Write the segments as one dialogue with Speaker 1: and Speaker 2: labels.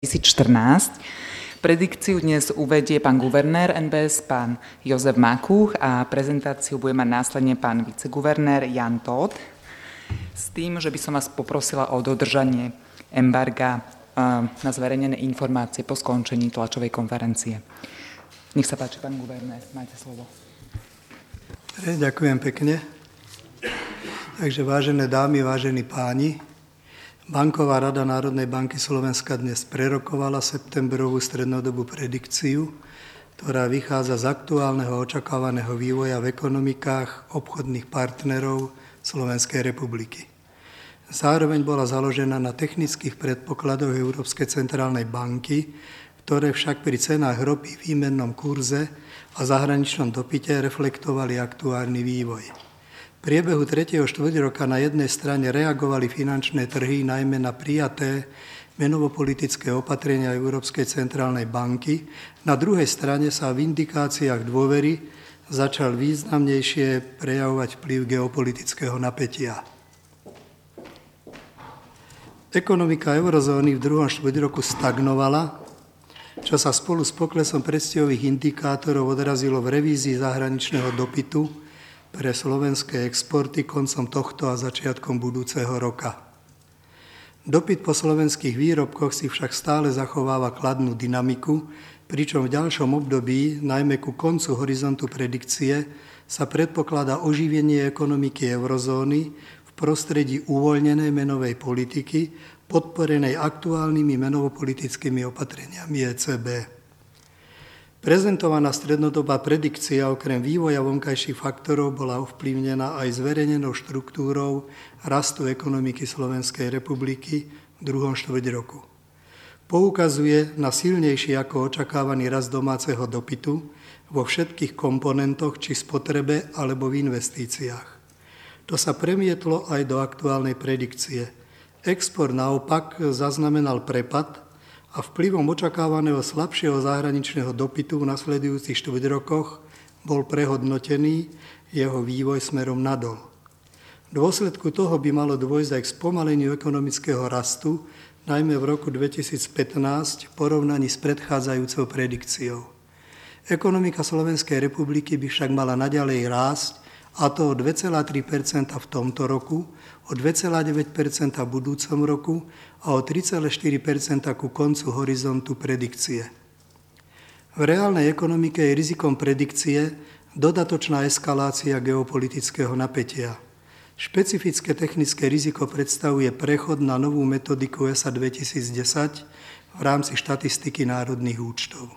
Speaker 1: 2014. Predikciu dnes uvedie pán guvernér NBS, pán Jozef Makúch, a prezentáciu bude mať následne pán viceguvernér Jan Tóth. S tým, že by som vás poprosila o dodržanie embarga na zverejnené informácie po skončení tlačovej konferencie. Nech sa páči, pán guvernér, máte slovo.
Speaker 2: Ďakujem pekne. Takže vážené dámy, vážení páni, Banková rada Národnej banky Slovenska dnes prerokovala septembrovú strednodobú predikciu, ktorá vychádza z aktuálneho očakávaného vývoja v ekonomikách obchodných partnerov Slovenskej republiky. Zároveň bola založená na technických predpokladoch Európskej centrálnej banky, ktoré však pri cenách ropy, výmennom kurze a zahraničnom dopyte reflektovali aktuálny vývoj. V priebehu 3. štvrťroka na jednej strane reagovali finančné trhy najmä na prijaté menovo-politické opatrenia Európskej centrálnej banky, na druhej strane sa v indikáciách dôvery začal významnejšie prejavovať vplyv geopolitického napätia. Ekonomika eurozóny v druhom štvrťroku stagnovala, čo sa spolu s poklesom predstihových indikátorov odrazilo v revízii zahraničného dopytu pre slovenské exporty koncom tohto a začiatkom budúceho roka. Dopyt po slovenských výrobkoch si však stále zachováva kladnú dynamiku, pričom v ďalšom období, najmä ku koncu horizontu predikcie, sa predpokladá oživenie ekonomiky eurozóny v prostredí uvoľnenej menovej politiky, podporenej aktuálnymi menovo-politickými opatreniami ECB. Prezentovaná strednodobá predikcia okrem vývoja vonkajších faktorov bola ovplyvnená aj zverejnenou štruktúrou rastu ekonomiky Slovenskej republiky v druhom štvrťroku. Poukazuje na silnejší ako očakávaný rast domáceho dopytu vo všetkých komponentoch či spotrebe alebo v investíciách. To sa premietlo aj do aktuálnej predikcie. Export naopak zaznamenal prepad a vplyvom očakávaného slabšieho zahraničného dopytu v nasledujúcich štvrťrokoch bol prehodnotený jeho vývoj smerom nadol. V dôsledku toho by malo dôjsť aj k spomaleniu ekonomického rastu, najmä v roku 2015 v porovnaní s predchádzajúcou predikciou. Ekonomika Slovenskej republiky by však mala naďalej rásť, a to o 2,3% v tomto roku, o 2,9% v budúcom roku a o 3,4% ku koncu horizontu predikcie. V reálnej ekonomike je rizikom predikcie dodatočná eskalácia geopolitického napätia. Špecifické technické riziko predstavuje prechod na novú metodiku ESA 2010 v rámci štatistiky národných účtov.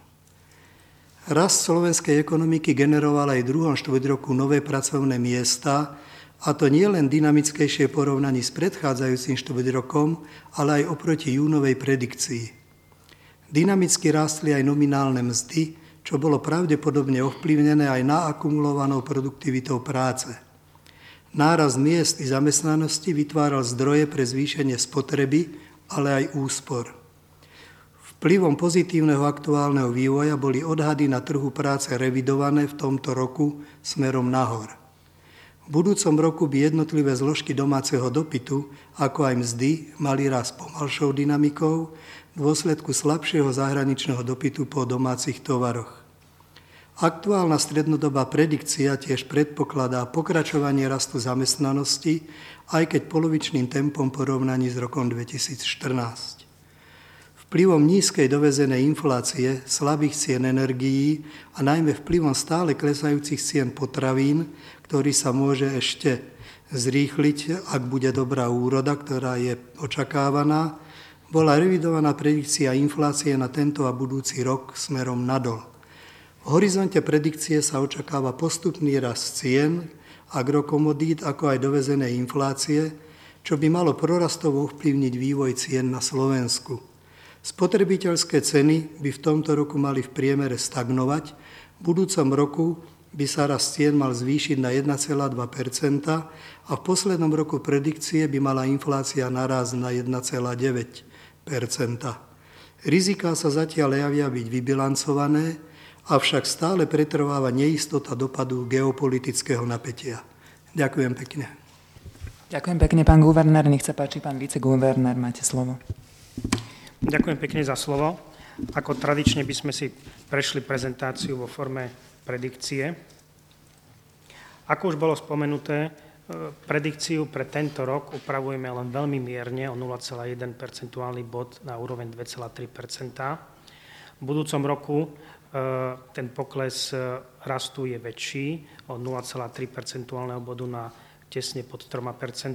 Speaker 2: Rast slovenskej ekonomiky generoval aj v druhom štvrťroku nové pracovné miesta, a to nie len dynamickejšie porovnaní s predchádzajúcim štvrťrokom, ale aj oproti júnovej predikcii. Dynamicky rástli aj nominálne mzdy, čo bolo pravdepodobne ovplyvnené aj naakumulovanou produktivitou práce. Nárast miest i zamestnanosti vytváral zdroje pre zvýšenie spotreby, ale aj úspor. Vplyvom pozitívneho aktuálneho vývoja boli odhady na trhu práce revidované v tomto roku smerom nahor. V budúcom roku by jednotlivé zložky domáceho dopytu, ako aj mzdy, mali rast pomalšou dynamikou v dôsledku slabšieho zahraničného dopytu po domácich tovaroch. Aktuálna strednodobá predikcia tiež predpokladá pokračovanie rastu zamestnanosti, aj keď polovičným tempom porovnaní s rokom 2014. Vplyvom nízkej dovezenej inflácie, slabých cien energií a najmä vplyvom stále klesajúcich cien potravín, ktorý sa môže ešte zrýchliť, ak bude dobrá úroda, ktorá je očakávaná, bola revidovaná predikcia inflácie na tento a budúci rok smerom nadol. V horizonte predikcie sa očakáva postupný rast cien, agrokomodít, ako aj dovezenej inflácie, čo by malo prorastovo ovplyvniť vývoj cien na Slovensku. Spotrebiteľské ceny by v tomto roku mali v priemere stagnovať, v budúcom roku by sa rast cien mal zvýšiť na 1,2% a v poslednom roku predikcie by mala inflácia narásť na 1,9%. Riziká sa zatiaľ javia byť vybilancované, avšak stále pretrváva neistota dopadu geopolitického napätia. Ďakujem pekne.
Speaker 1: Ďakujem pekne, pán guvernér. Nech sa páči, pán viceguvernér, máte slovo.
Speaker 3: Ďakujem pekne za slovo. Ako tradične by sme si prešli prezentáciu vo forme predikcie. Ako už bolo spomenuté, predikciu pre tento rok upravujeme len veľmi mierne o 0,1 percentuálny bod na úroveň 2,3 V budúcom roku ten pokles rastu je väčší o 0,3 percentuálneho bodu na tesne pod 3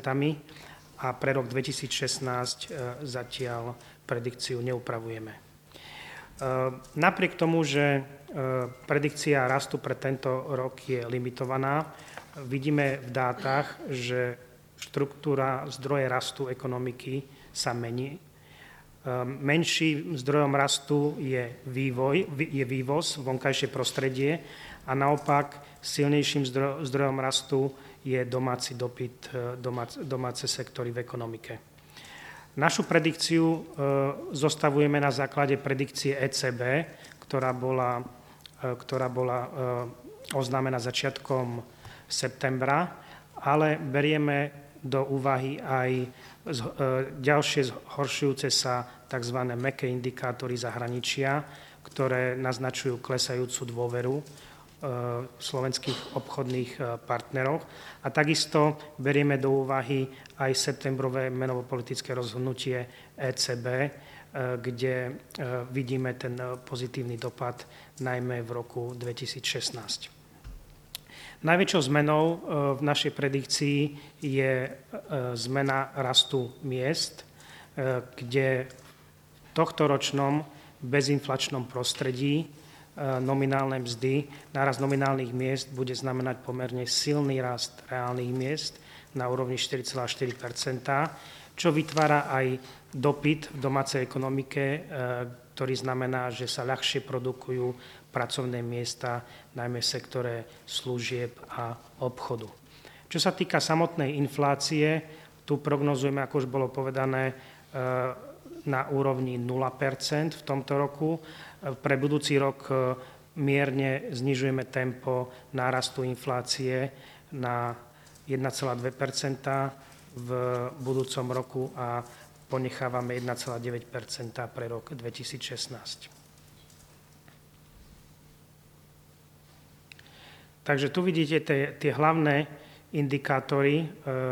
Speaker 3: a pre rok 2016 zatiaľ predikciu neupravujeme. Napriek tomu, že predikcia rastu pre tento rok je limitovaná, vidíme v dátach, že štruktúra zdroje rastu ekonomiky sa mení. Menším zdrojom rastu je vývoz, vonkajšie prostredie a naopak silnejším zdrojom rastu je domáci dopyt, domáce sektory v ekonomike. Našu predikciu zostavujeme na základe predikcie ECB, ktorá bola oznámená začiatkom septembra, ale berieme do úvahy aj ďalšie zhoršujúce sa tzv. Mäkké indikátory zahraničia, ktoré naznačujú klesajúcu dôveru slovenských obchodných partnerov. A takisto berieme do úvahy aj septembrové menovo-politické rozhodnutie ECB, kde vidíme ten pozitívny dopad najmä v roku 2016. Najväčšou zmenou v našej predikcii je zmena rastu miest, kde v tohtoročnom bezinflačnom prostredí nominálne mzdy, nárast nominálnych miest bude znamenať pomerne silný rast reálnych miest na úrovni 4,4 %, čo vytvára aj dopyt v domácej ekonomike, ktorý znamená, že sa ľahšie produkujú pracovné miesta, najmä v sektore služieb a obchodu. Čo sa týka samotnej inflácie, tu prognozujeme, ako už bolo povedané, na úrovni 0% v tomto roku. Pre budúci rok mierne znižujeme tempo nárastu inflácie na 1,2% v budúcom roku a ponechávame 1,9% pre rok 2016. Takže tu vidíte tie hlavné indikátory,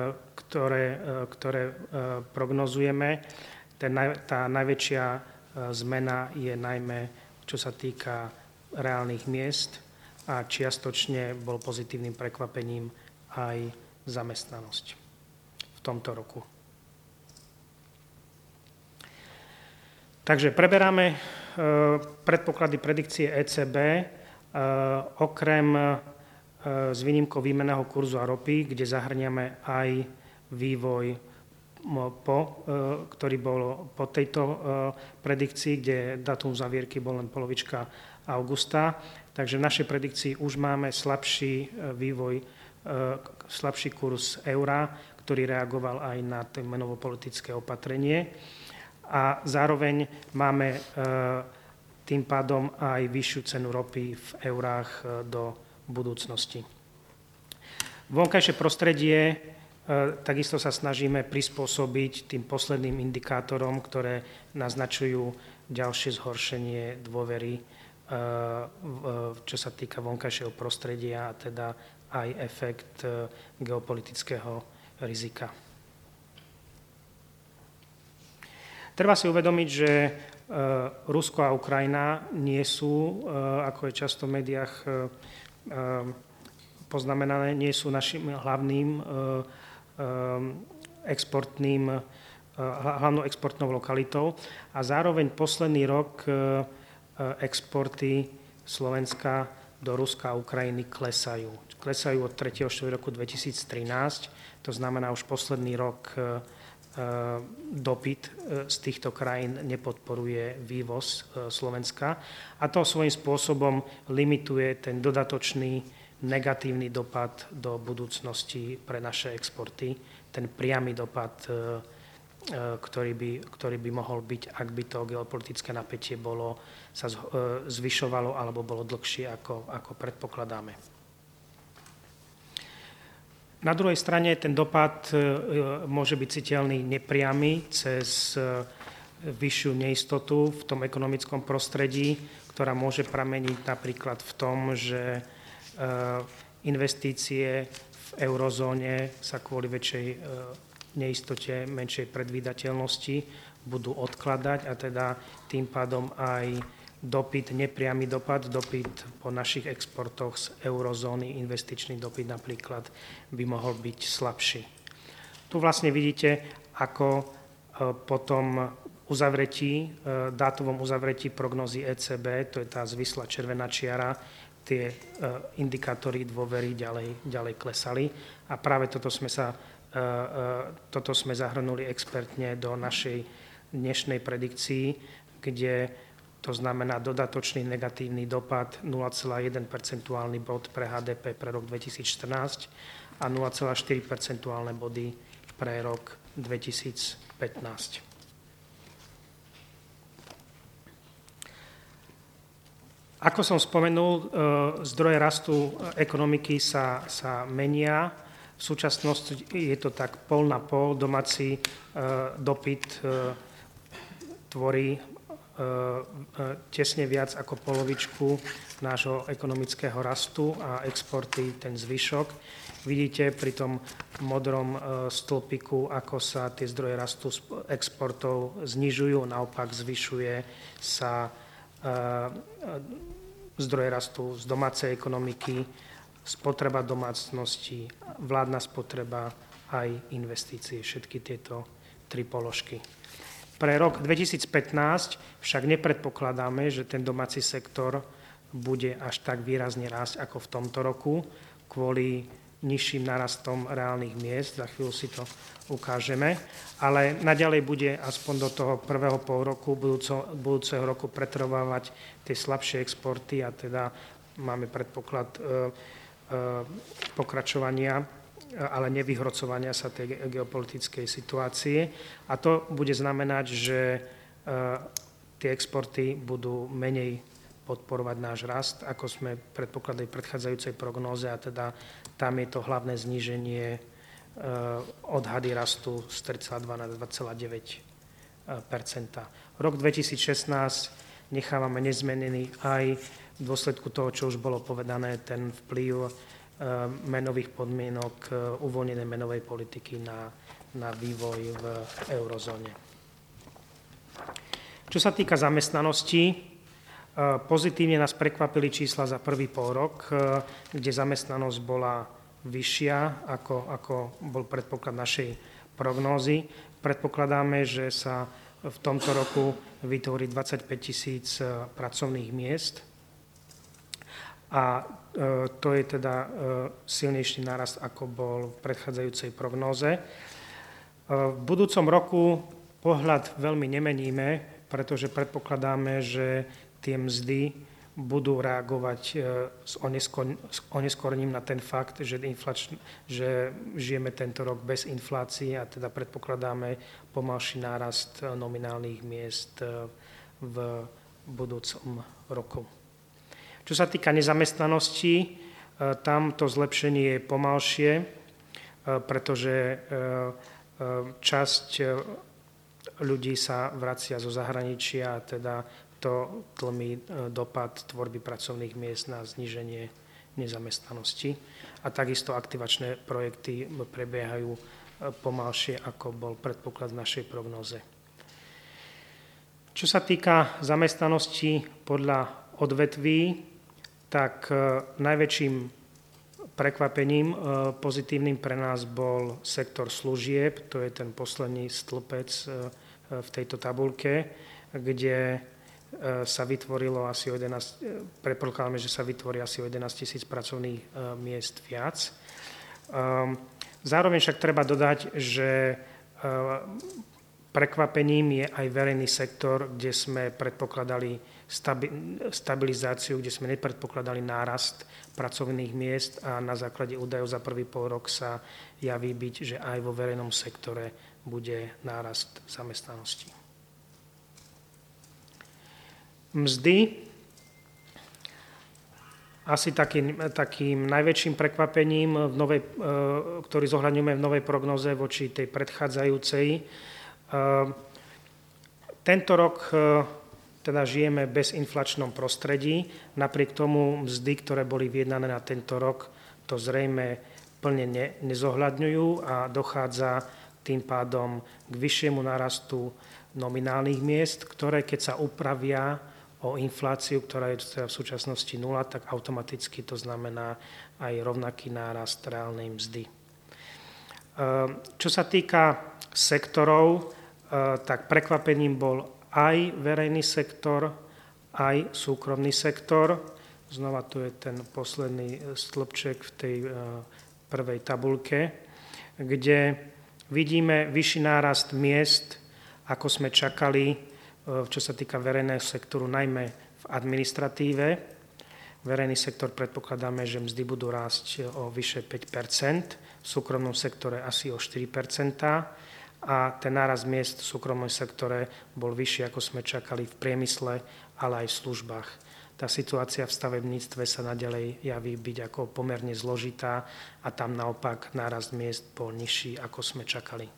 Speaker 3: ktoré prognozujeme. Tá najväčšia zmena je najmä, čo sa týka reálnych miest a čiastočne bol pozitívnym prekvapením aj zamestnanosť v tomto roku. Takže preberáme predpoklady predikcie ECB, okrem s výnimkou výmenného kurzu a ropy, kde zahrniame aj vývoj ktorý bol po tejto predikcii, kde datum zavierky bol len polovička augusta. Takže v našej predikcii už máme slabší vývoj, slabší kurz eura, ktorý reagoval aj na to menovo-politické opatrenie. A zároveň máme tým pádom aj vyššiu cenu ropy v eurách do budúcnosti. Vonkajšie prostredie takisto sa snažíme prispôsobiť tým posledným indikátorom, ktoré naznačujú ďalšie zhoršenie dôvery, čo sa týka vonkajšieho prostredia, a teda aj efekt geopolitického rizika. Treba si uvedomiť, že Rusko a Ukrajina nie sú, ako je často v médiách poznamenané, nie sú našim hlavnou exportnou lokalitou a zároveň posledný rok exporty Slovenska do Ruska a Ukrajiny klesajú. Klesajú od 3. štvrť roku 2013, to znamená už posledný rok dopyt z týchto krajín nepodporuje vývoz Slovenska a to svojím spôsobom limituje ten dodatočný negatívny dopad do budúcnosti pre naše exporty, ten priamy dopad, ktorý by mohol byť, ak by to geopolitické napätie sa zvyšovalo alebo bolo dlhšie, ako predpokladáme. Na druhej strane ten dopad môže byť citeľný nepriamy cez vyššiu neistotu v tom ekonomickom prostredí, ktorá môže prameniť napríklad v tom, že investície v eurozóne sa kvôli väčšej neistote, menšej predvídateľnosti budú odkladať a teda tým pádom aj nepriamy dopad po našich exportoch z eurozóny, investičný dopyt napríklad by mohol byť slabší. Tu vlastne vidíte, ako po tom dátovom uzavretí prognózy ECB, to je tá zvislá červená čiara, tie indikátory dôvery ďalej klesali. A práve toto sme zahrnuli expertne do našej dnešnej predikcii, kde to znamená dodatočný negatívny dopad 0,1 percentuálny bod pre HDP pre rok 2014 a 0,4 percentuálne body pre rok 2015. Ako som spomenul, zdroje rastu ekonomiky sa menia. V súčasnosti je to tak pol na pol. Domáci dopyt tvorí tesne viac ako polovičku nášho ekonomického rastu a exporty ten zvyšok. Vidíte pri tom modrom stĺpiku, ako sa tie zdroje rastu exportov znižujú, naopak zvyšuje sa zdroje rastu z domácej ekonomiky, spotreba domácnosti, vládna spotreba aj investície, všetky tieto tri položky. Pre rok 2015 však nepredpokladáme, že ten domáci sektor bude až tak výrazne rásť ako v tomto roku kvôli nižším narastom reálnych miest. Za chvíľu si to ukážeme. Ale naďalej bude aspoň do toho prvého polroku budúceho roku pretrvávať tie slabšie exporty a teda máme predpoklad pokračovania, ale nevyhrocovania sa tej geopolitickej situácie. A to bude znamenať, že tie exporty budú menej podporovať náš rast, ako sme predpokladali v predchádzajúcej prognóze, a teda tam je to hlavné zníženie odhady rastu z 3,2 na 2,9 Rok 2016 nechávame nezmenený aj v dôsledku toho, čo už bolo povedané, ten vplyv menových podmienok uvoľnenej menovej politiky na vývoj v eurozóne. Čo sa týka zamestnanosti, pozitívne nás prekvapili čísla za prvý polrok, kde zamestnanosť bola vyššia, ako bol predpoklad našej prognózy. Predpokladáme, že sa v tomto roku vytvorí 25 000 pracovných miest a to je teda silnejší nárast, ako bol v predchádzajúcej prognóze. V budúcom roku pohľad veľmi nemeníme, pretože predpokladáme, že tie mzdy budú reagovať s oneskorením na ten fakt, že žijeme tento rok bez inflácie a teda predpokladáme pomalší nárast nominálnych miest v budúcom roku. Čo sa týka nezamestnanosti, tam to zlepšenie je pomalšie, pretože časť ľudí sa vracia zo zahraničia a teda to tlmí dopad tvorby pracovných miest na zníženie nezamestnanosti. A takisto aktivačné projekty prebiehajú pomalšie, ako bol predpoklad v našej prognóze. Čo sa týka zamestnanosti podľa odvetví, tak najväčším prekvapením pozitívnym pre nás bol sektor služieb, to je ten posledný stĺpec v tejto tabuľke, kde sa vytvorilo asi predpokladáme, že sa vytvorí asi o 11 000 pracovných miest viac. Zároveň však treba dodať, že prekvapením je aj verejný sektor, kde sme predpokladali stabilizáciu, kde sme nepredpokladali nárast pracovných miest a na základe údajov za prvý polrok sa javí byť, že aj vo verejnom sektore bude nárast zamestnanosti. Mzdy. Asi takým najväčším prekvapením, ktorý zohľadňujeme v novej prognoze voči tej predchádzajúcej, Tento rok teda žijeme v bezinflačnom prostredí. Napriek tomu mzdy, ktoré boli vyjednané na tento rok, to zrejme plne nezohľadňujú a dochádza tým pádom k vyššiemu narastu nominálnych miest, ktoré keď sa upravia o infláciu, ktorá je v súčasnosti 0, tak automaticky to znamená aj rovnaký nárast reálnej mzdy. Čo sa týka sektorov, tak prekvapením bol aj verejný sektor, aj súkromný sektor. Znova tu je ten posledný stĺpček v tej prvej tabuľke, kde vidíme vyšší nárast miest, ako sme čakali, čo sa týka verejného sektoru, najmä v administratíve. Verejný sektor predpokladáme, že mzdy budú rásť o vyše 5%, v súkromnom sektore asi o 4%. A ten nárast miest v súkromnom sektore bol vyšší, ako sme čakali v priemysle, ale aj v službách. Tá situácia v stavebníctve sa naďalej javí byť ako pomerne zložitá a tam naopak nárast miest bol nižší, ako sme čakali.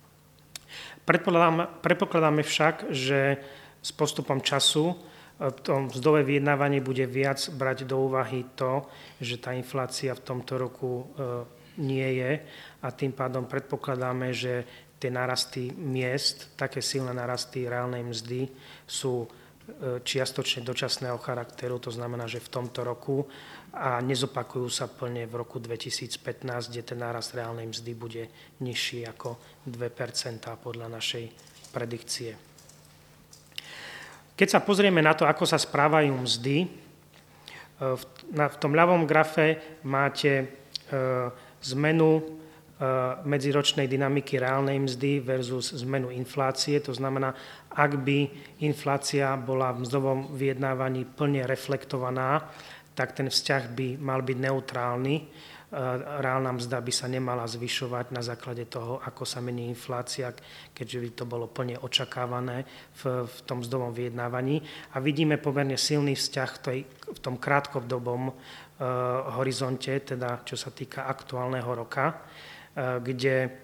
Speaker 3: Predpokladáme však, že s postupom času to mzdové vyjednávanie bude viac brať do úvahy to, že tá inflácia v tomto roku nie je a tým pádom predpokladáme, že tie narasty miest, také silné narasty reálnej mzdy sú čiastočne dočasného charakteru, to znamená, že v tomto roku a nezopakujú sa plne v roku 2015, kde ten nárast reálnej mzdy bude nižší ako 2% podľa našej predikcie. Keď sa pozrieme na to, ako sa správajú mzdy, v tom ľavom grafe máte zmenu medziročnej dynamiky reálnej mzdy versus zmenu inflácie. To znamená, ak by inflácia bola v mzdovom vyjednávaní plne reflektovaná, tak ten vzťah by mal byť neutrálny. Reálna mzda by sa nemala zvyšovať na základe toho, ako sa mení inflácia, keďže by to bolo plne očakávané v tom mzdovom vyjednávaní. A vidíme pomerne silný vzťah v tom krátkodobom horizonte, teda čo sa týka aktuálneho roka, kde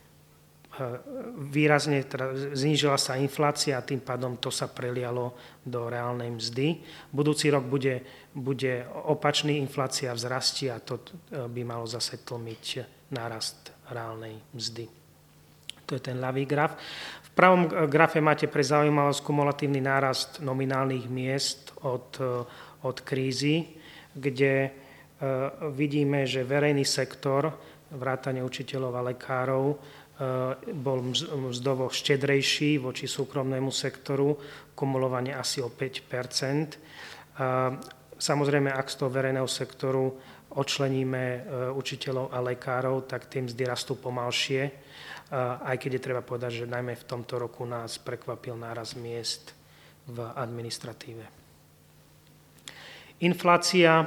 Speaker 3: výrazne znížila sa inflácia a tým pádom to sa prelialo do reálnej mzdy. Budúci rok bude opačný, inflácia vzrastie a to by malo zase tlmiť nárast reálnej mzdy. To je ten ľavý graf. V pravom grafe máte pre zaujímavosť kumulatívny nárast nominálnych miest od krízy, kde vidíme, že verejný sektor, vrátane učiteľov a lekárov, bol mzdovo štedrejší voči súkromnému sektoru, kumulovane asi o 5%. Samozrejme, ak z toho verejného sektoru odčleníme učiteľov a lekárov, tak tie mzdy rastú pomalšie, aj keď je treba povedať, že najmä v tomto roku nás prekvapil nárast miest v administratíve. Inflácia,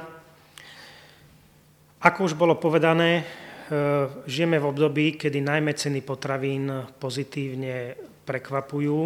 Speaker 3: ako už bolo povedané, žijeme v období, kedy najmä ceny potravín pozitívne prekvapujú,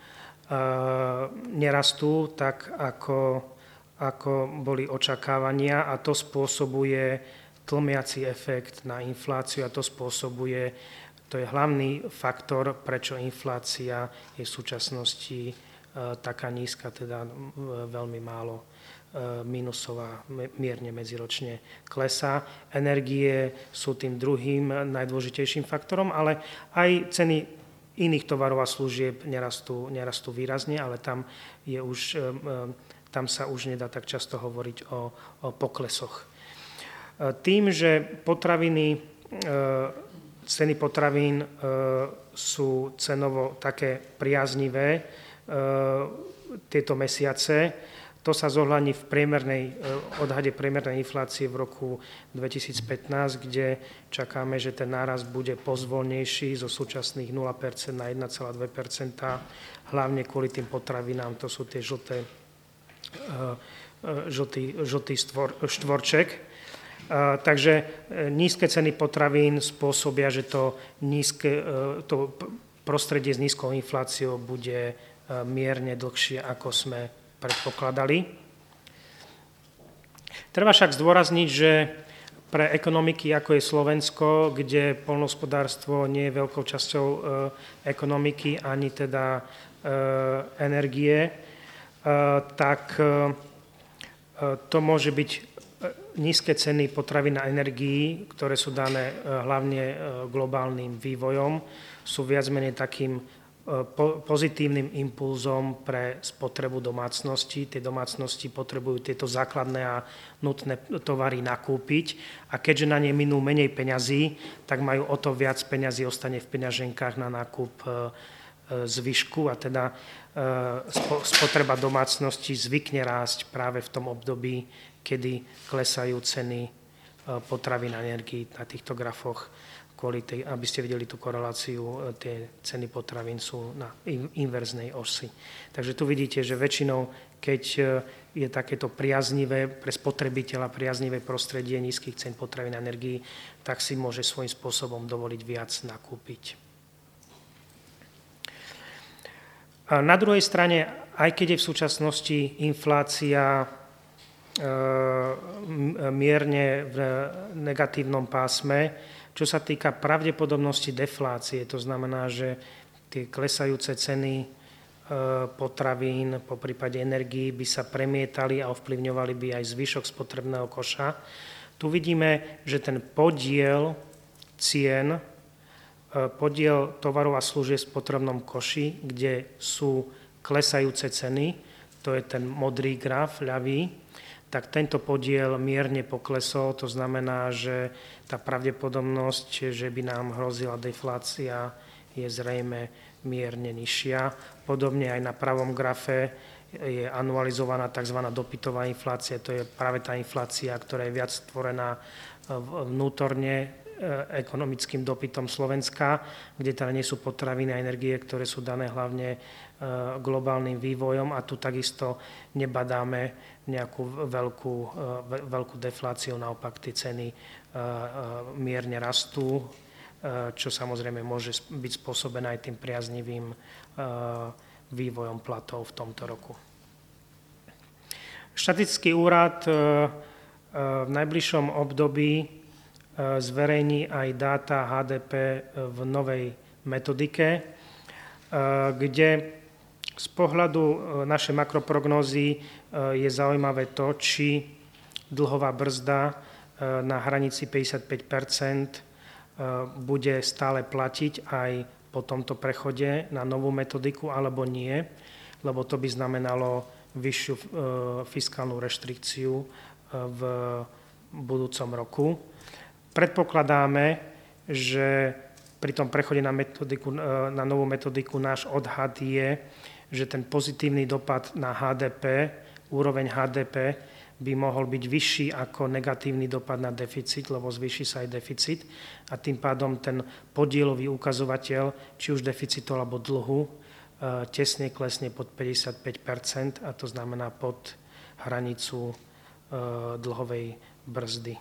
Speaker 3: nerastú tak, ako boli očakávania a to spôsobuje tlmiaci efekt na infláciu a to je hlavný faktor, prečo inflácia je v súčasnosti taká nízka, teda veľmi málo minusová, mierne medziročne klesá. Energie sú tým druhým najdôležitejším faktorom, ale aj ceny iných tovarov a služieb nerastú výrazne, ale tam sa už nedá tak často hovoriť o poklesoch. Tým, že ceny potravín sú cenovo také priaznivé tieto mesiace, to sa zohľadní v odhade priemernej inflácie v roku 2015, kde čakáme, že ten nárast bude pozvolnejší zo súčasných 0% na 1,2%, hlavne kvôli tým potravinám, to sú tie žltý štvorček. Takže nízke ceny potravín spôsobia, že to prostredie s nízkou infláciou bude mierne dlhšie, ako sme predpokladali. Treba však zdôrazniť, že pre ekonomiky, ako je Slovensko, kde poľnohospodárstvo nie je veľkou časťou ekonomiky, ani teda energie, tak to môže byť nízke ceny potravín a energií, ktoré sú dané hlavne globálnym vývojom, sú viac menej takým pozitívnym impulzom pre spotrebu domácnosti. Tie domácnosti potrebujú tieto základné a nutné tovary nakúpiť a keďže na ne minú menej peňazí, tak majú o to viac peňazí ostane v peňaženkách na nákup zvyšku a teda spotreba domácnosti zvykne rásť práve v tom období, kedy klesajú ceny potravín a energií na týchto grafoch. Aby ste videli tú koreláciu, tie ceny potravín sú na inverznej osi. Takže tu vidíte, že väčšinou, keď je takéto priaznivé, pre spotrebiteľa priaznivé prostredie nízkych cen potravín a energií, tak si môže svojím spôsobom dovoliť viac nakúpiť. A na druhej strane, aj keď je v súčasnosti inflácia mierne v negatívnom pásme, čo sa týka pravdepodobnosti deflácie, to znamená, že tie klesajúce ceny potravín, po prípade energií by sa premietali a ovplyvňovali by aj zvyšok spotrebného koša. Tu vidíme, že ten podiel cien, podiel tovarov a služieb v spotrebnom koši, kde sú klesajúce ceny, to je ten modrý graf, ľavý, tak tento podiel mierne poklesol, to znamená, že tá pravdepodobnosť, že by nám hrozila deflácia, je zrejme mierne nižšia. Podobne aj na pravom grafe je anualizovaná tzv. Dopytová inflácia, to je práve tá inflácia, ktorá je viac stvorená vnútorne ekonomickým dopytom Slovenska, kde teda nie sú potraviny a energie, ktoré sú dané hlavne globálnym vývojom a tu takisto nebadáme nejakú veľkú defláciu, naopak tie ceny mierne rastú, čo samozrejme môže byť spôsobené aj tým priaznivým vývojom platov v tomto roku. Štatistický úrad v najbližšom období zverejní aj dáta HDP v novej metodike, kde z pohľadu našej makroprognózy je zaujímavé to, či dlhová brzda na hranici 55% bude stále platiť aj po tomto prechode na novú metodiku, alebo nie, lebo to by znamenalo vyššiu fiskálnu reštrikciu v budúcom roku. Predpokladáme, že pri tom prechode na novú metodiku náš odhad je, že ten pozitívny dopad na HDP, úroveň HDP, by mohol byť vyšší ako negatívny dopad na deficit, lebo zvýši sa aj deficit a tým pádom ten podielový ukazovateľ, či už deficitu alebo dlhu, tesne klesne pod 55%, a to znamená pod hranicu dlhovej brzdy.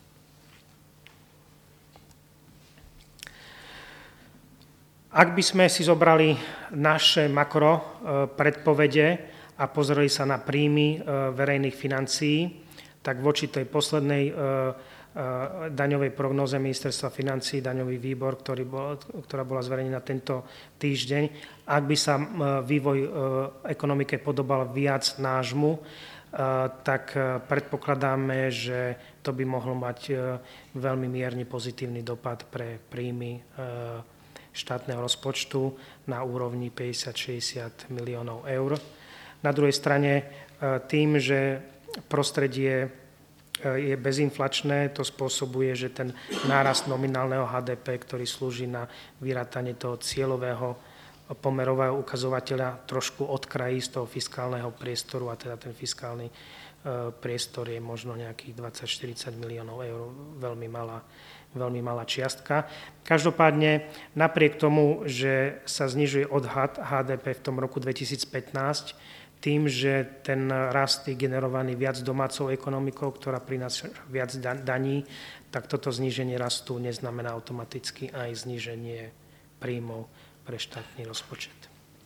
Speaker 3: Ak by sme si zobrali naše makro predpovede a pozreli sa na príjmy verejných financií, tak voči tej poslednej daňovej prognóze ministerstva financií, daňový výbor, ktorá bola zverejnená tento týždeň, ak by sa vývoj ekonomike podobal viac nášmu, tak predpokladáme, že to by mohlo mať veľmi mierny pozitívny dopad pre príjmy štátneho rozpočtu na úrovni 50-60 miliónov eur. Na druhej strane tým, že prostredie je bezinflačné, to spôsobuje, že ten nárast nominálneho HDP, ktorý slúži na vyrátanie toho cieľového pomerového ukazovateľa, trošku odkrají z toho fiskálneho priestoru, a teda ten fiskálny priestor je možno nejakých 20-40 miliónov eur, veľmi malá čiastka. Každopádne, napriek tomu, že sa znižuje odhad HDP v tom roku 2015, tým, že ten rast je generovaný viac domácou ekonomikou, ktorá prináša viac daní, tak toto zníženie rastu neznamená automaticky aj zníženie príjmov pre štátny rozpočet.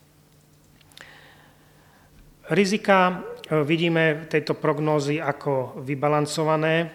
Speaker 3: Rizika vidíme v tejto prognózi ako vybalancované.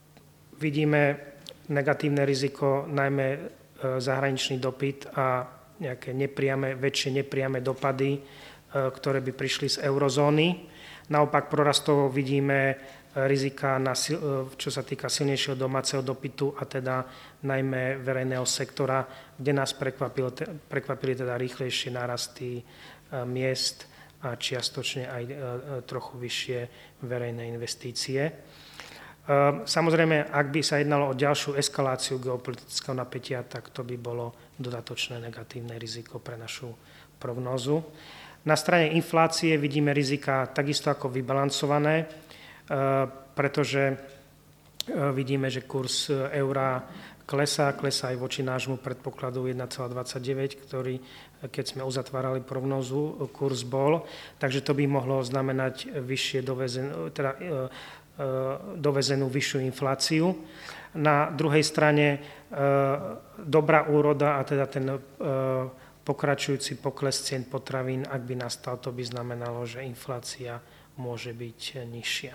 Speaker 3: Vidíme negatívne riziko, najmä zahraničný dopyt a nejaké väčšie nepriame dopady, ktoré by prišli z eurozóny. Naopak prorastovo vidíme rizika, čo sa týka silnejšieho domáceho dopytu a teda najmä verejného sektora, kde nás prekvapili teda rýchlejšie nárasty miest a čiastočne aj trochu vyššie verejné investície. Samozrejme, ak by sa jednalo o ďalšiu eskaláciu geopolitického napätia, tak to by bolo dodatočné negatívne riziko pre našu prognózu. Na strane inflácie vidíme rizika takisto ako vybalancované, pretože vidíme, že kurz eura klesá aj voči nášmu predpokladu 1,29, ktorý, keď sme uzatvárali prognózu, kurz bol. Takže to by mohlo znamenať vyššie dovezenú vyššiu infláciu. Na druhej strane dobrá úroda a teda ten pokračujúci pokles cien potravín, ak by nastal, to by znamenalo, že inflácia môže byť nižšia.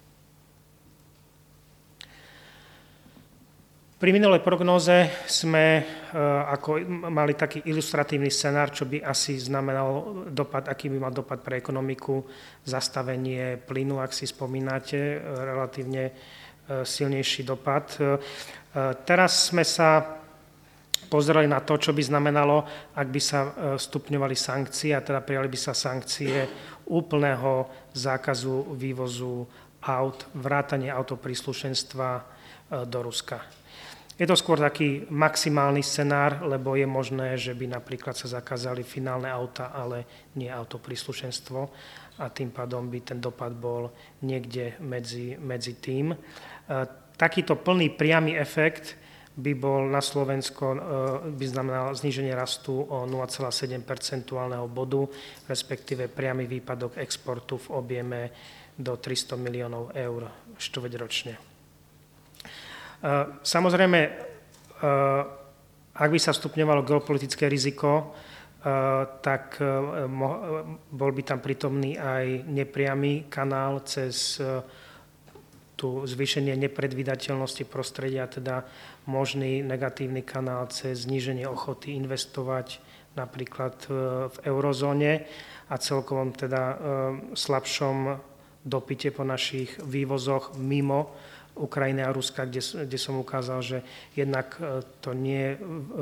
Speaker 3: Pri minulej prognóze sme mali taký ilustratívny scenár, čo by asi znamenalo dopad, aký by mal dopad pre ekonomiku, zastavenie plynu, ak si spomínate, relatívne silnejší dopad. Teraz sme sa pozerali na to, čo by znamenalo, ak by sa stupňovali sankcie, a teda prijali by sa sankcie úplného zákazu vývozu aut, vrátanie autopríslušenstva do Ruska. Je to skôr taký maximálny scenár, lebo je možné, že by napríklad sa zakázali finálne auta, ale nie autopríslušenstvo a tým pádom by ten dopad bol niekde medzi tým. Takýto plný priamy efekt by bol na Slovensko, by znamenal zníženie rastu o 0,7 percentuálneho bodu, respektíve priamy výpadok exportu v objeme do 300 miliónov eur štvrťročne. Samozrejme, ak by sa stupňovalo geopolitické riziko, tak bol by tam prítomný aj nepriamy kanál cez tú zvýšenie nepredvídateľnosti prostredia, teda možný negatívny kanál cez zníženie ochoty investovať napríklad v eurozóne a celkovom teda slabšom dopyte po našich vývozoch mimo Ukrajiny a Ruska, kde som ukázal, že jednak to nie je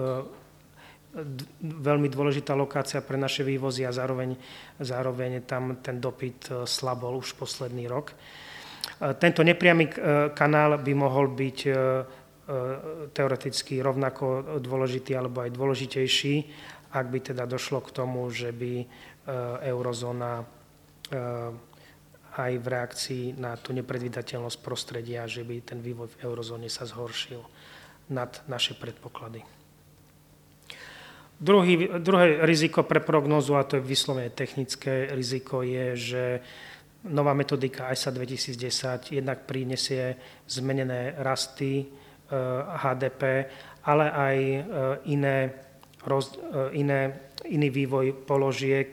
Speaker 3: veľmi dôležitá lokácia pre naše vývozy a zároveň tam ten dopyt slabol už posledný rok. Tento nepriamy kanál by mohol byť teoreticky rovnako dôležitý alebo aj dôležitejší, ak by teda došlo k tomu, že by eurozóna aj v reakcii na tú nepredvídateľnosť prostredia, že by ten vývoj v eurozóne sa zhoršil nad naše predpoklady. Druhé riziko pre prognózu, a to je vyslovene technické riziko, je, že nová metodika ISA 2010 jednak prinesie zmenené rasty HDP, ale aj iný vývoj položiek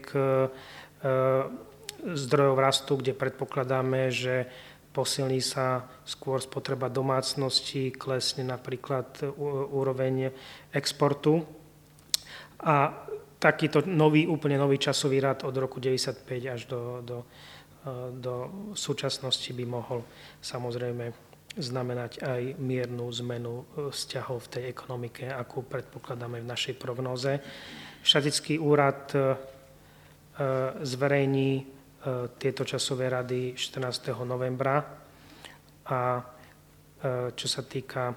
Speaker 3: zdrojov rastu, kde predpokladáme, že posilní sa skôr spotreba domácností, klesne napríklad úroveň exportu. A takýto úplne nový časový rad od roku 1995 až do súčasnosti by mohol samozrejme znamenať aj miernu zmenu vzťahov v tej ekonomike, akú predpokladáme v našej prognóze. Štatistický úrad zverejní tieto časové rady 14. novembra a čo sa týka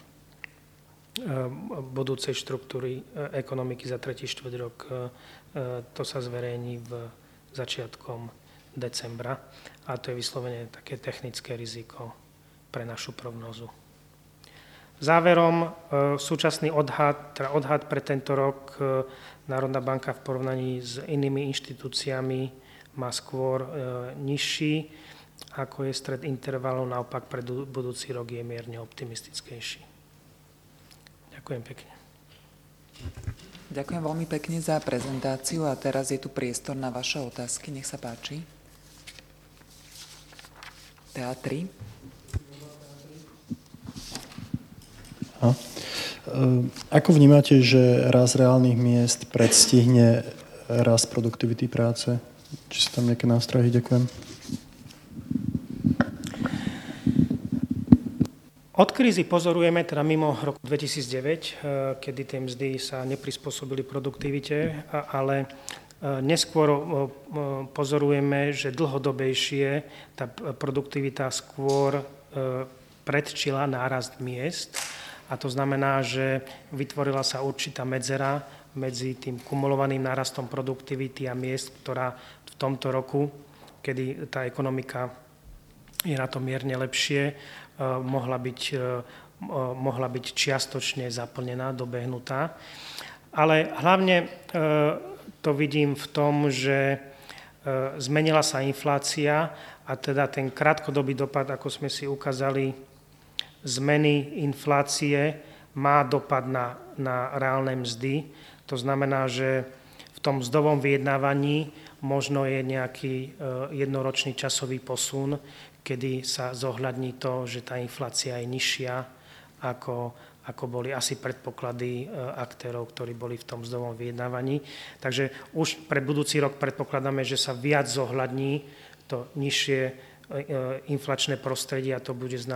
Speaker 3: budúcej štruktúry ekonomiky za 3. štvrťrok, to sa zverejní začiatkom decembra a to je vyslovene také technické riziko pre našu prognózu. Záverom, súčasný odhad pre tento rok Národná banka v porovnaní s inými inštitúciami má skôr nižší, ako je stred intervalu, naopak pre budúci rok je mierne optimistickejší. Ďakujem pekne.
Speaker 1: Ďakujem veľmi pekne za prezentáciu a teraz je tu priestor na vaše otázky. Nech sa páči. Teatri.
Speaker 4: Ako vnímate, že rast reálnych miest predstihne rast produktivity práce? Či sú tam nejaké nástrahy? Ďakujem.
Speaker 3: Od krízy pozorujeme, teda mimo roku 2009, kedy tie mzdy sa neprispôsobili produktivite, ale neskôr pozorujeme, že dlhodobejšie tá produktivita skôr predčila nárast miest. A to znamená, že vytvorila sa určitá medzera medzi tým kumulovaným nárastom produktivity a miest, ktorá v tomto roku, kedy tá ekonomika je na to mierne lepšie, mohla byť čiastočne zaplnená, dobehnutá. Ale hlavne to vidím v tom, že zmenila sa inflácia a teda ten krátkodobý dopad, ako sme si ukázali, zmeny inflácie má dopad na reálne mzdy. To znamená, že v tom mzdovom vyjednávaní možno je nejaký jednoročný časový posun, kedy sa zohľadní to, že tá inflácia je nižšia, ako boli asi predpoklady aktérov, ktorí boli v tom mzdovom vyjednávaní. Takže už pre budúci rok predpokladáme, že sa viac zohľadní to nižšie inflačné prostredie a to bude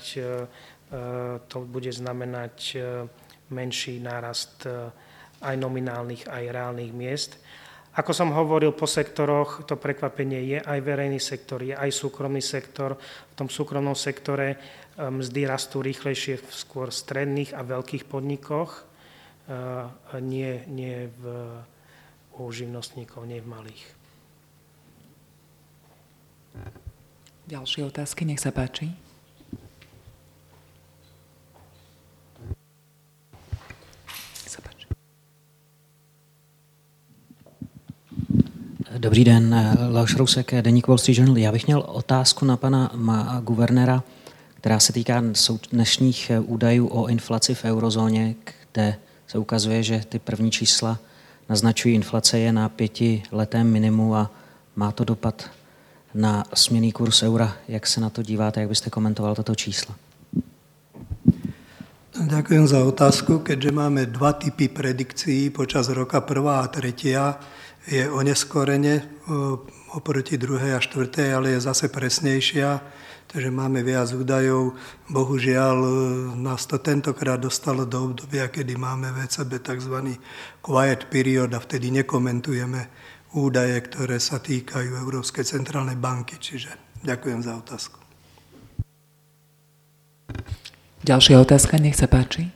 Speaker 3: znamenať menší nárast aj nominálnych, aj reálnych miest. Ako som hovoril po sektoroch, to prekvapenie je aj verejný sektor, je aj súkromný sektor. V tom súkromnom sektore mzdy rastú rýchlejšie v skôr stredných a veľkých podnikoch, nie u živnostníkov, nie v malých.
Speaker 1: Ďalšie otázky, nech sa páči.
Speaker 5: Dobrý den, Leoš Rousek, Deník Wall Street Journal. Já bych měl otázku na pana guvernéra, která se týká dnešních údajů o inflaci v eurozóně, kde se ukazuje, že ty první čísla naznačují, inflace je na 5letém minimu a má to dopad na směnný kurz eura. Jak se na to díváte, jak byste komentoval toto číslo?
Speaker 2: Ďakujem za otázku. Keďže máme dva typy predikcií počas roka, prvá a tretia, je oneskorene oproti druhej a štvrtej, ale je zase presnejšia, takže máme viac údajov. Bohužiaľ nás to tentokrát dostalo do obdobia, kedy máme v ECB tzv. Quiet period a vtedy nekomentujeme údaje, ktoré sa týkajú Európskej centrálnej banky. Čiže ďakujem za otázku.
Speaker 1: Ďalšia otázka, nech sa páči.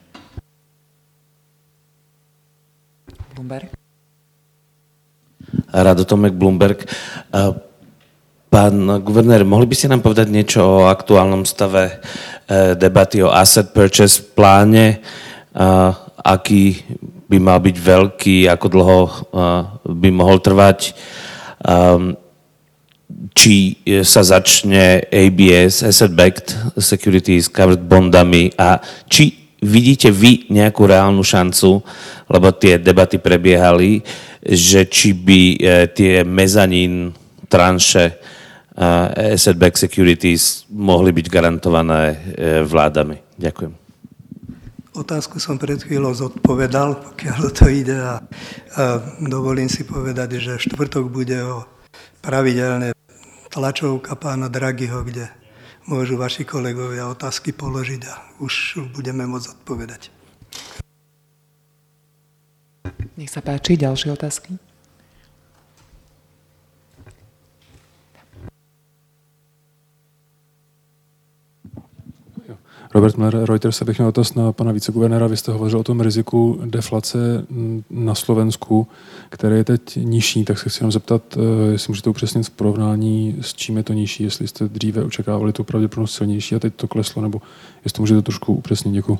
Speaker 1: Bloomberg.
Speaker 6: Rado Tomek, Bloomberg. Pán guvernér, mohli by ste nám povedať niečo o aktuálnom stave debaty o asset purchase pláne? Aký by mal byť veľký, ako dlho by mohol trvať? Či sa začne ABS, asset-backed securities, covered bondami a či vidíte vy nejakú reálnu šancu, lebo tie debaty prebiehali, že či by tie mezanín tranše asset-backed securities mohli byť garantované vládami. Ďakujem.
Speaker 2: Otázku som pred chvíľou zodpovedal, pokiaľ to ide a dovolím si povedať, že štvrtok bude o pravidelné tlačovka pána Draghiho, kde môžu vaši kolegovia otázky položiť a už budeme môcť odpovedať.
Speaker 1: Nech sa páči, ďalšie otázky.
Speaker 7: Robert Miller, Reuters, bych měl dotaz na pana viceguvernéra. Vy jste hovořil o tom riziku deflace na Slovensku, které je teď nižší, tak se chci jenom zeptat, jestli můžete upřesnit v porovnání, s čím je to nižší, jestli jste dříve očekávali tu pravděpodobnost silnější a teď to kleslo, nebo jestli to můžete trošku upřesnit. Děkuji.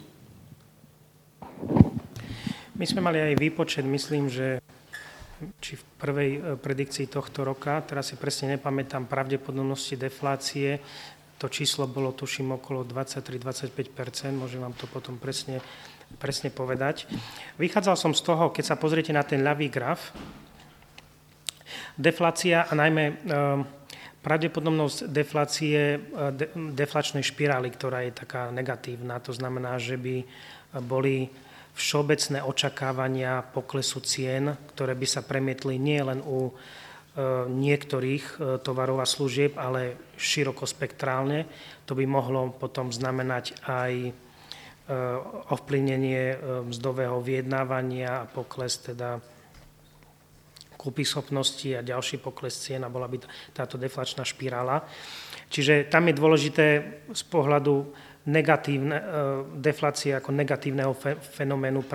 Speaker 3: My sme mali aj výpočet, myslím, že či v prvej predikcii tohto roka, teraz si presne nepamätám pravdepodobnosti deflácie, to číslo bolo, tuším, okolo 23-25%, môžem vám to potom presne povedať. Vychádzal som z toho, keď sa pozriete na ten ľavý graf, deflácia a najmä pravdepodobnosť deflácie, deflačnej špirály, ktorá je taká negatívna, to znamená, že by boli všeobecné očakávania poklesu cien, ktoré by sa premietli nie len u niektorých tovarov a služieb, ale širokospektrálne. To by mohlo potom znamenať aj ovplyvnenie mzdového vyjednávania a pokles teda kúpyschopnosti a ďalší pokles cien a bola by táto deflačná špirála. Čiže tam je dôležité z pohľadu deflácie ako negatívneho fenoménu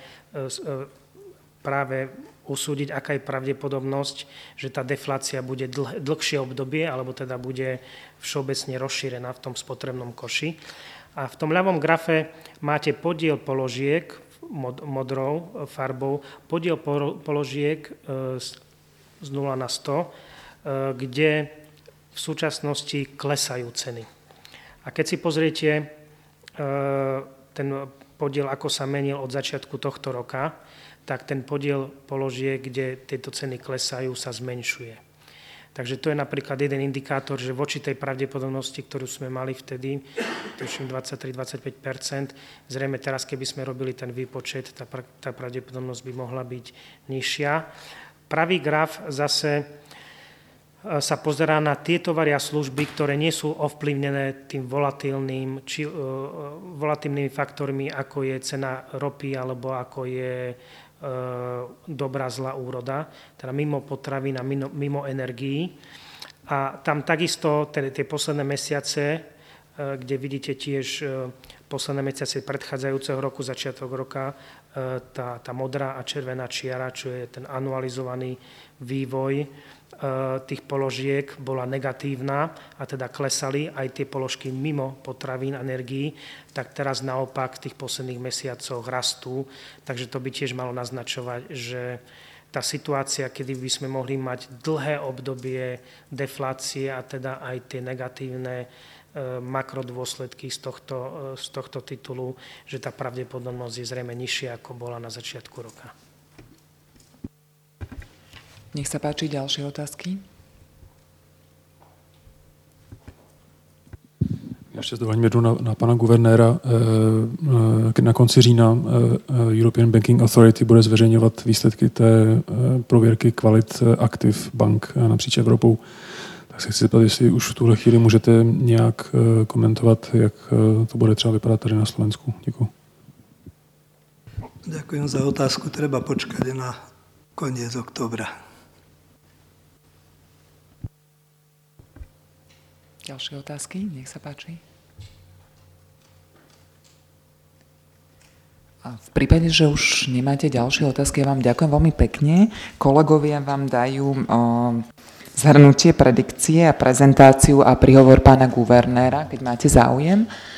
Speaker 3: práve usúdiť, aká je pravdepodobnosť, že tá deflácia bude dlhšie obdobie, alebo teda bude všeobecne rozšírená v tom spotrebnom koši. A v tom ľavom grafe máte podiel položiek modrou farbou, podiel položiek z 0 na 100, kde v súčasnosti klesajú ceny. A keď si pozriete ten podiel, ako sa menil od začiatku tohto roka, tak ten podiel položiek, kde tieto ceny klesajú, sa zmenšuje. Takže to je napríklad jeden indikátor, že voči tej pravdepodobnosti, ktorú sme mali vtedy, tuším 23-25%, zrejme teraz, keby sme robili ten výpočet, tá pravdepodobnosť by mohla byť nižšia. Pravý graf zase sa pozerá na tie tovary a služby, ktoré nie sú ovplyvnené tým volatilnými faktormi, ako je cena ropy alebo ako je dobrá zlá úroda, teda mimo potravín a mimo energií. A tam takisto tie posledné mesiace, kde vidíte tiež posledné mesiace predchádzajúceho roku, začiatok roka, tá modrá a červená čiara, čo je ten anualizovaný vývoj tých položiek, bola negatívna a teda klesali aj tie položky mimo potravín a energií, tak teraz naopak v tých posledných mesiacoch rastú, takže to by tiež malo naznačovať, že tá situácia, kedy by sme mohli mať dlhé obdobie deflácie a teda aj tie negatívne makrodôsledky z tohto titulu, že tá pravdepodobnosť je zrejme nižšia, ako bola na začiatku roka.
Speaker 1: Nech sa páči, ďalšie otázky.
Speaker 7: Ještě s dovolením jednu na pana guvernéra. Na konci října European Banking Authority bude zveřejňovat výsledky té prověrky kvalit aktiv bank napříč Evropou. Tak se chci zeptat, jestli už v tuhle chvíli můžete nějak komentovat, jak to bude třeba vypadat tady na Slovensku. Děkuji.
Speaker 2: Ďakujem za otázku. Treba počkať na koniec októbra.
Speaker 1: Ďalšie otázky, nech sa páči. A v prípade, že už nemáte ďalšie otázky, ja vám ďakujem veľmi pekne. Kolegovia vám dajú zhrnutie predikcie a prezentáciu a príhovor pána guvernéra, keď máte záujem.